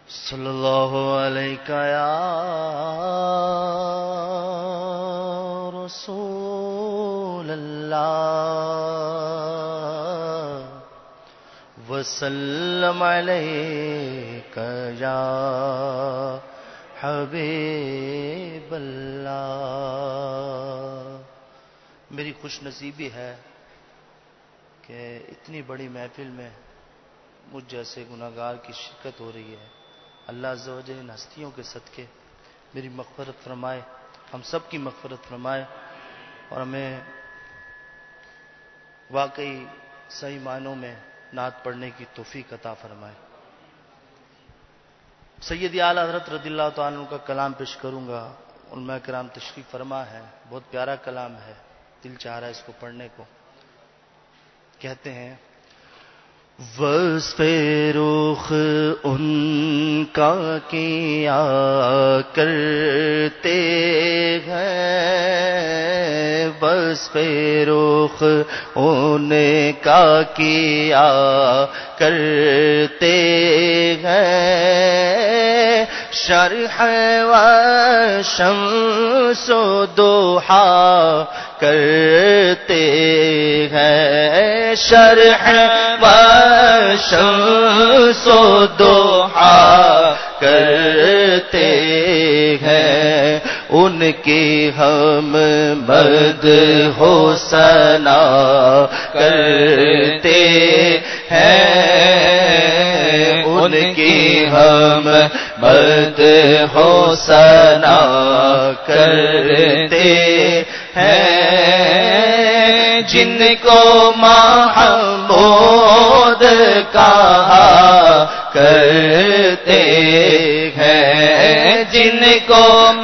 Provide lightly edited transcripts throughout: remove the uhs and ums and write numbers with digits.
صلی اللہ علیہ یا رسول اللہ وسلم علیک یا حبیب اللہ۔ میری خوش نصیبی ہے کہ اتنی بڑی محفل میں مجھ جیسے گناہگار کی شرکت ہو رہی ہے۔ اللہ عز و جل ان ہستیوں کے صدقے میری مغفرت فرمائے، ہم سب کی مغفرت فرمائے اور ہمیں واقعی صحیح معنوں میں نعت پڑھنے کی توفیق عطا فرمائے۔ سیدی اعلیٰ حضرت رضی اللہ تعالیٰ عنہ کا کلام پیش کروں گا، علماء کرام تشریف فرما ہے، بہت پیارا کلام ہے، دل چاہ رہا ہے اس کو پڑھنے کو۔ کہتے ہیں وصف رخ ان کا کیا کرتے ہیں، وصف رخ ان کا کیا کرتے ہیں، شرح و شمس و ضحا کرتے ہیں، شرح و شمس و ضحا کرتے ہیں، ان کی ہم مدح و ثنا کرتے ہیں، ان کی ہم مدح و ثنا کرتے ہیں، جن کو محمود کہا کرتے ہیں، جن کو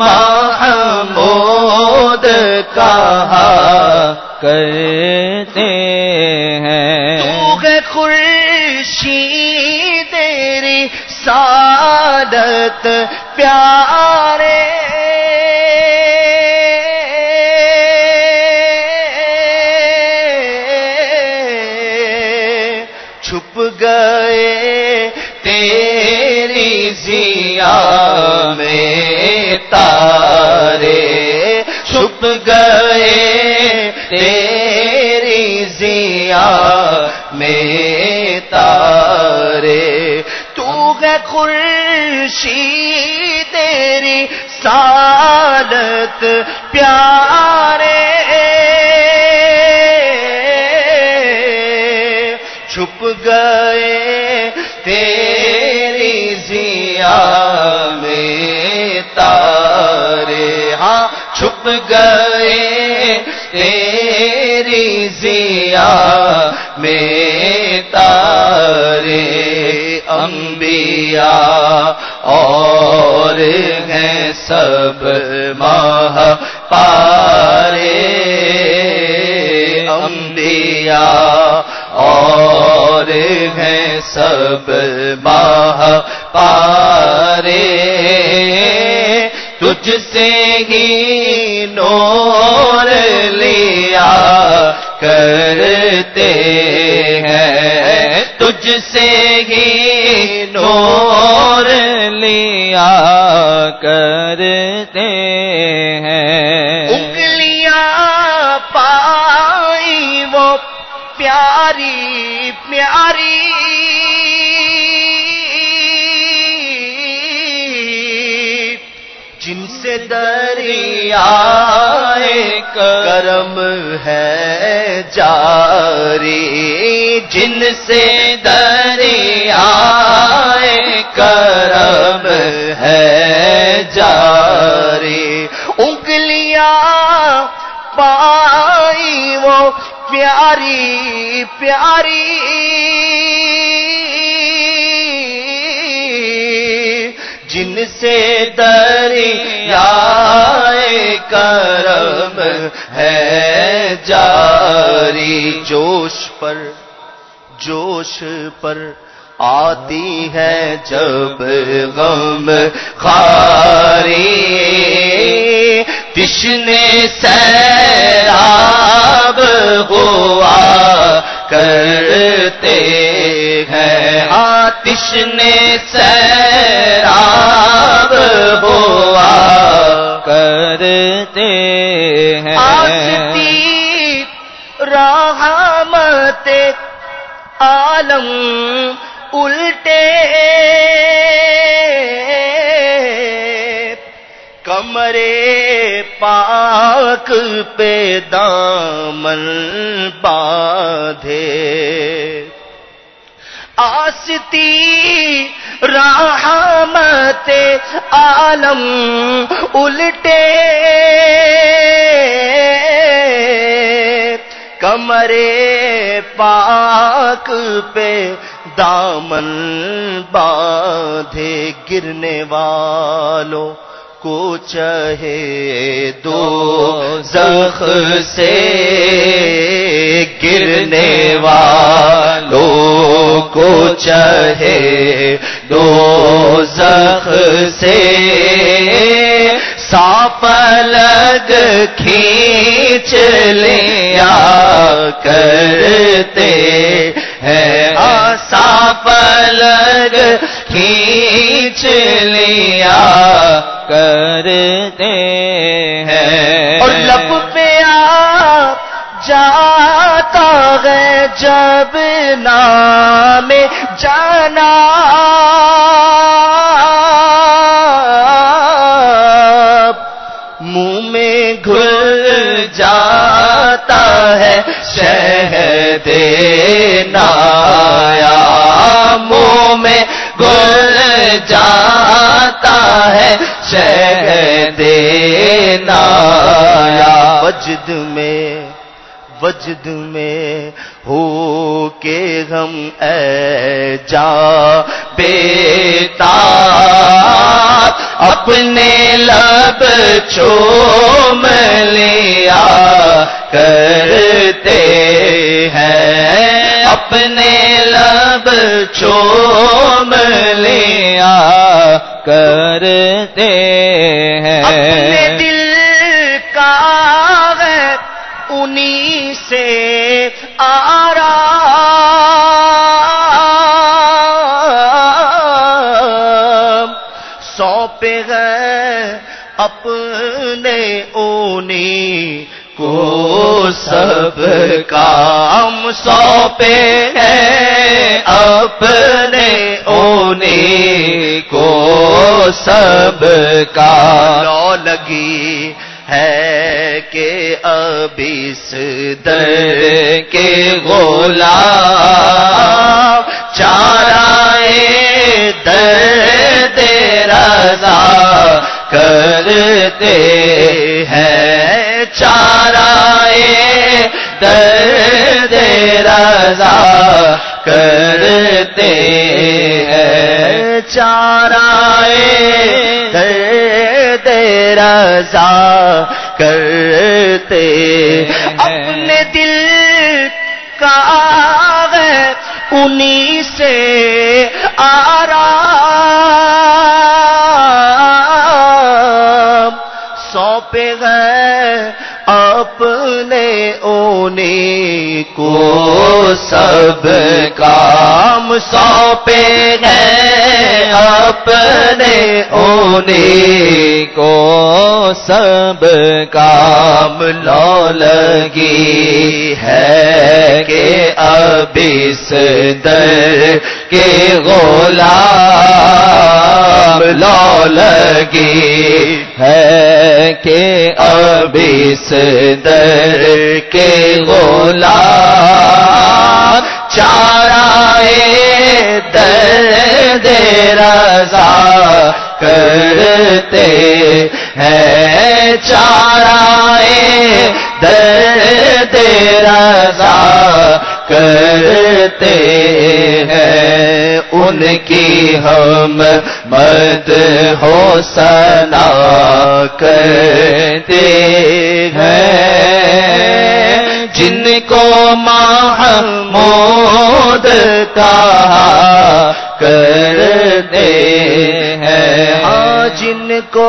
محمود کہا کرتے ہیں، تو ہے خورشید تیری سعادت پیارے، چھپ گئے تیری ضیا میں تارے، چھپ گئے تیری ضیا میں تارے، تو ہے خورشید تیری سعادت پیارے، چھپ گئے تیری ضیا میں تارے، ہاں چھپ گئے تیری ضیا میں تارے، انبیاء اور ہیں سب ماہ پارے، انبیاء اور ہیں سب ماہ پارے، تجھ سے ہی نور لیا کرتے ہیں، تجھ سے ہی نور لیا کرتے ہیں، انگلیاں پائی وہ پیاری پیاری، جن سے دریائے کرم ہے جاری، جن سے دریائے کرم ہے جاری، انگلیاں پائی وہ پیاری پیاری، جن سے دریائے کرم ہے جاری، جوش پر آتی ہے جب غم خاری، تشنے سیراب ہوا کرتے ہیں، آتش نے سیراب رحمت عالم الٹے کمر پاک پہ دامن باندھے آستی رحمت عالم الٹے کمر پاک پہ دامن باندھے گرنے والوں کو چاہے دوزخ سے گرنے والوں کو چاہے دوزخ سے صاف لگ کھینچ لیا کرتے ہیں صاف لگ کھینچ لیا کرتے ہیں اور لب پہ آ جاتا ہے جب نام جانا منہ میں گھل جاتا ہے شہد نایا منہ میں گھل جاتا ہے شہد نایا وجد میں ہو کے غم اے جا بیتاب اپنے لب چوم لیا کرتے ہیں اپنے لب چوم لیا کرتے ہیں اپنے دل کا انہی سے آرام سونپے گئے اپنے انہی کو سب کام سونپے ہیں اپنے انہی کو سب کام لو لگی ہے کہ اب اس در کے غلام چارائے درد رضا کرتے ہیں چارائے درد رضا کرتے ہیں چارائے درد رضا کرتے اپنے دل کا انہی سے آرام سونپے گئے اپنے انہی کو سب کام سونپے گئے اپنے انہی کو سب کام لو لگی ہے کہ اب اس در کے غلام لو لگی ہے کہ اب اس در کے غلام چارائے درد رضا کرتے ہیں چارائے درد رضا کرتے ہیں ان کی ہم مد ہو ثنا کرتے ہیں جن کو محمود کہا کرتے ہیں جن کو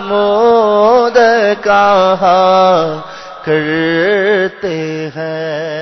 محمود کہا کرتے ہیں